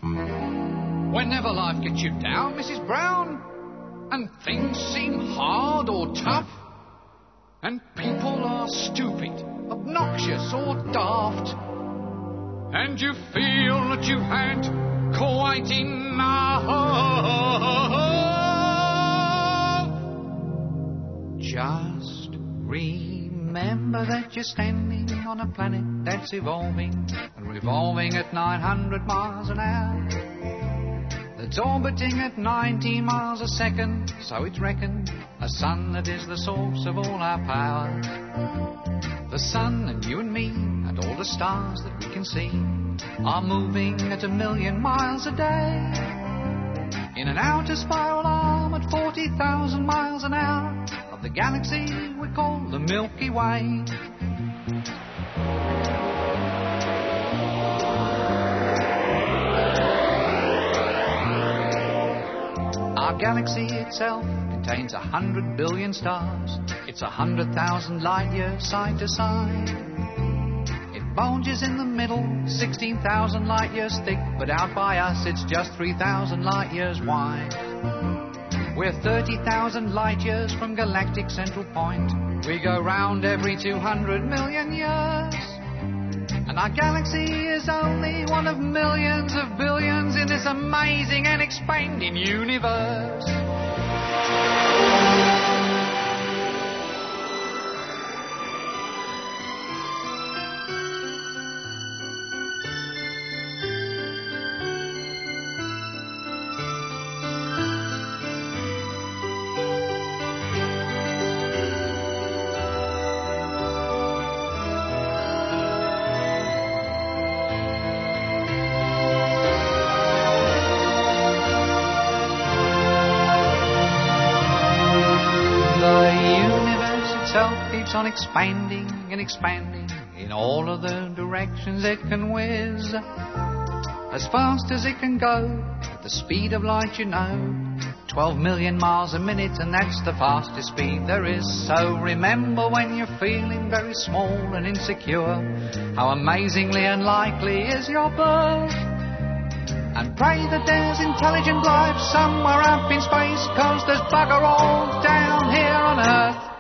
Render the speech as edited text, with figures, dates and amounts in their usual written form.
Whenever life gets you down, Mrs. Brown, and things seem hard or tough, and people are stupid, obnoxious or daft, and you feel that you've had quite enough, just remember that you're standing on a planet that's evolving and revolving at 900 miles an hour. That's orbiting at 90 miles a second, so it's reckoned, a sun that is the source of all our power. The sun and you and me and all the stars that we can see are moving at 1,000,000 miles a day in an outer spiral arm at 40,000 miles an hour of the galaxy we call the Milky Way. Our galaxy itself contains 100 billion stars. It's 100,000 light years side to side. It bulges in the middle, 16,000 light years thick, but out by us it's just 3,000 light years wide. We're 30,000 light years from galactic central point. We go round every 200 million years. And our galaxy is only one of millions of billions in this amazing and expanding universe. Keeps on expanding and expanding in all of the directions it can whiz, as fast as it can go, at the speed of light, 12 million miles a minute, and that's the fastest speed there is. So remember, when you're feeling very small and insecure, how amazingly unlikely is your birth, and pray that there's intelligent life somewhere up in space, 'cause there's bugger all down here on Earth.